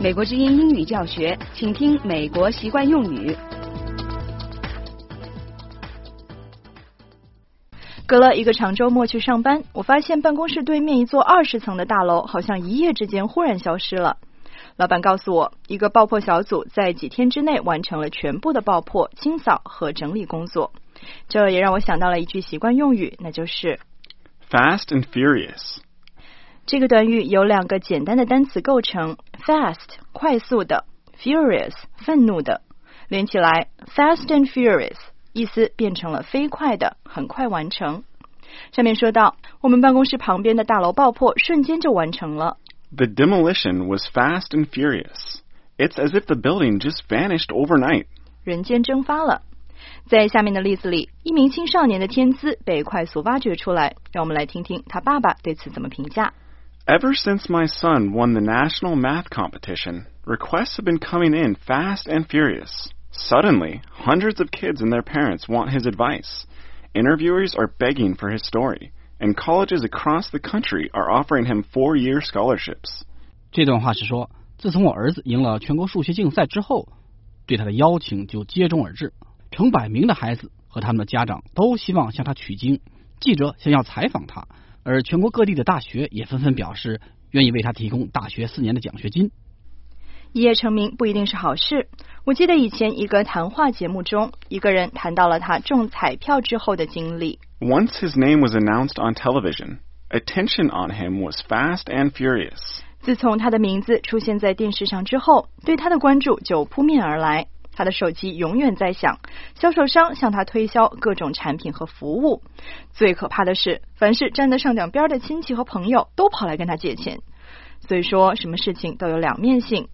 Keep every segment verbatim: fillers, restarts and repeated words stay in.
美国之音英语教学，请听美国习惯用语。 隔了一个长周末去上班，我发现办公室对面一座二十层的大楼好像一夜之间忽然消失了。老板告诉我，一个爆破小组在几天之内完成了全部的爆破、清扫和整理工作。这也让我想到了一句习惯用语，那就是 Fast and Furious。 这个短语由两个简单的单词构成 ，fast 快速的 ，furious 愤怒的，连起来 fast and furious， 意思变成了飞快的，很快完成。上面说到，我们办公室旁边的大楼爆破瞬间就完成了。 The demolition was fast and furious. It's as if the building just vanished overnight. 人间蒸发了。在下面的例子里，一名青少年的天资被快速挖掘出来，让我们来听听他爸爸对此怎么评价。 Ever since my son won the national math competition, requests have been coming in fast and furious. Suddenly, hundreds of kids and their parents want his advice. Interviewers are begging for his story, and colleges across the country are offering him four-year scholarships. 这段话是说，自从我儿子赢了全国数学竞赛之后，对他的邀请就接踵而至，成百名的孩子和他们的家长都希望向他取经，记者想要采访他。而全国各地的大学也纷纷表示愿意为他提供大学四年的奖学金。 一夜成名不一定是好事。我记得以前一个谈话节目中，一个人谈到了他中彩票之后的经历。 Once his name was announced on television, attention on him was fast and furious. 自从他的名字出现在电视上之后，对他的关注就扑面而来。他的手机永远在响，销售商向他推销各种产品和服务。最可怕的是，凡是沾得上点边的亲戚和朋友都跑来跟他借钱。所以说，什么事情都有两面性。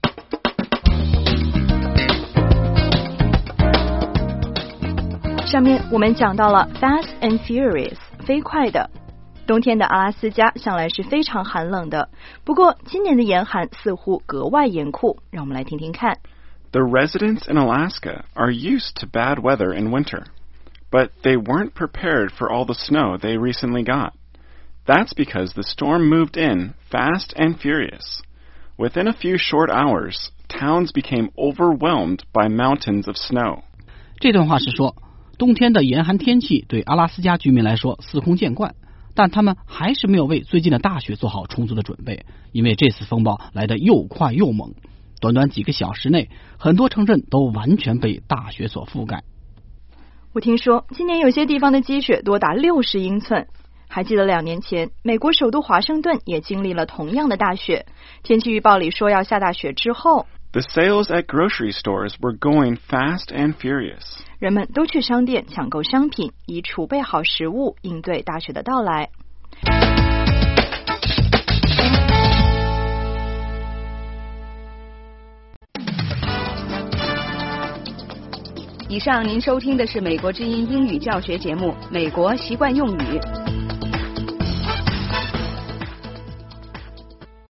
上面我们讲到了 fast and furious， 飞快的。冬天的阿拉斯加向来是非常寒冷的，不过今年的严寒似乎格外严酷，让我们来听听看。 The residents in Alaska are used to bad weather in winter, but they weren't prepared for all the snow they recently got. That's because the storm moved in fast and furious. Within a few short hours, towns became overwhelmed by mountains of snow. 这段话是说，冬天的严寒天气对阿拉斯加居民来说司空见惯，但他们还是没有为最近的大雪做好充足的准备，因为这次风暴来得又快又猛。短短几个小时内，很多城镇都完全被大雪所覆盖。 我听说今年有些地方的积雪多达六十英寸。还记得两年前，美国首都华盛顿也经历了同样的大雪。天气预报里说要下大雪之后， The sales at grocery stores were going fast and furious. 人们都去商店抢购商品，以储备好食物，应对大雪的到来。 以上您收听的是美国之音英语教学节目《美国习惯用语》。